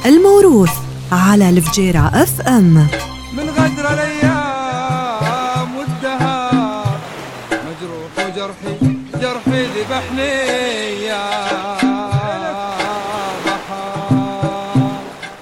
الموروث على الفجيرة اف ام. من غدر الايام والدهار مجروح وجرحي ذبحني يا بحار.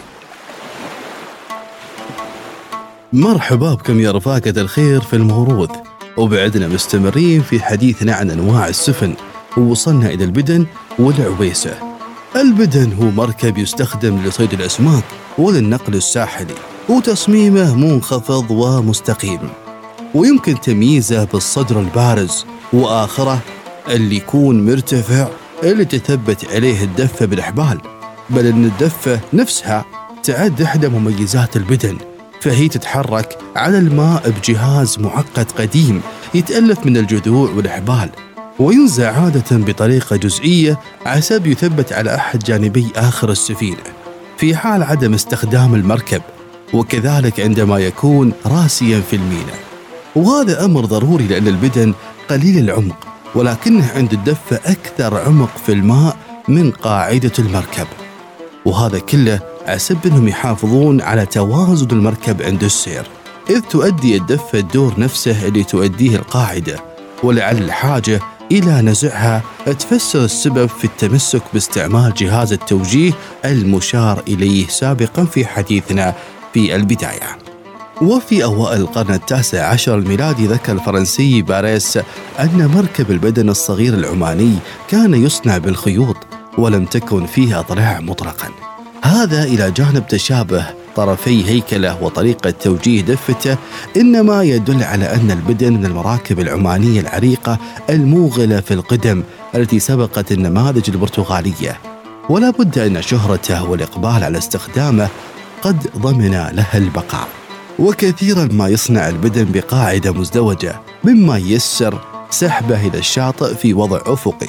مرحبا بكم يا رفاقة الخير في الموروث، وبعدنا مستمرين في حديثنا عن أنواع السفن، ووصلنا إلى البدن والعويسة. البدن هو مركب يستخدم لصيد الأسماك وللنقل الساحلي، وتصميمه منخفض ومستقيم، ويمكن تمييزه بالصدر البارز، وآخره اللي يكون مرتفع اللي تثبت عليه الدفة بالأحبال، بل أن الدفة نفسها تعد إحدى مميزات البدن، فهي تتحرك على الماء بجهاز معقد قديم يتألف من الجذوع والأحبال، وينزع عادة بطريقة جزئية عسب يثبت على أحد جانبي آخر السفينة في حال عدم استخدام المركب، وكذلك عندما يكون راسيا في الميناء. وهذا أمر ضروري لأن البدن قليل العمق، ولكنه عند الدفة أكثر عمق في الماء من قاعدة المركب، وهذا كله عسب أنهم يحافظون على توازن المركب عند السير، إذ تؤدي الدفة الدور نفسه اللي تؤديه القاعدة، ولعل الحاجة إلى نزعها تفسر السبب في التمسك باستعمال جهاز التوجيه المشار إليه سابقا في حديثنا في البداية. وفي أوائل القرن التاسع عشر الميلادي ذكر الفرنسي باريس أن مركب البدن الصغير العماني كان يصنع بالخيوط ولم تكن فيه أضلاع مطلقا. هذا إلى جانب تشابه طرفي هيكله وطريقة توجيه دفته، إنما يدل على أن البدن من المراكب العمانية العريقة الموغلة في القدم التي سبقت النماذج البرتغالية، ولا بد أن شهرته والإقبال على استخدامه قد ضمن لها البقاء. وكثيرا ما يصنع البدن بقاعدة مزدوجة، مما ييسر سحبه إلى الشاطئ في وضع أفقي،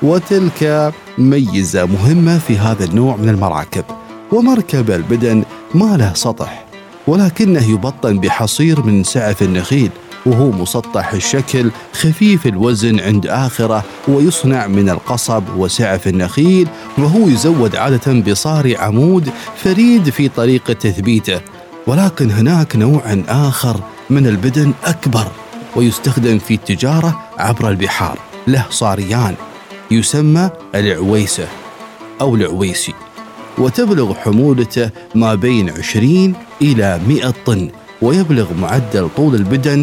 وتلك ميزة مهمة في هذا النوع من المراكب. ومركب البدن ما له سطح، ولكنه يبطن بحصير من سعف النخيل، وهو مسطح الشكل خفيف الوزن عند آخره، ويصنع من القصب وسعف النخيل، وهو يزود عادة بصاري عمود فريد في طريقة تثبيته. ولكن هناك نوع آخر من البدن أكبر ويستخدم في التجارة عبر البحار، له صاريان يسمى العويسة أو العويسي، وتبلغ حمولته ما بين 20 إلى 100 طن، ويبلغ معدل طول البدن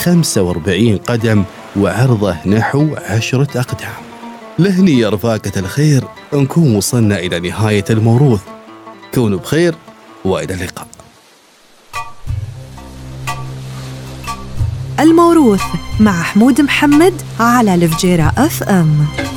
45 قدم وعرضه نحو 10 أقدام. لهني يا رفاقة الخير نكون وصلنا إلى نهاية الموروث. كونوا بخير وإلى اللقاء. الموروث مع حمود محمد على الفجيرة اف ام.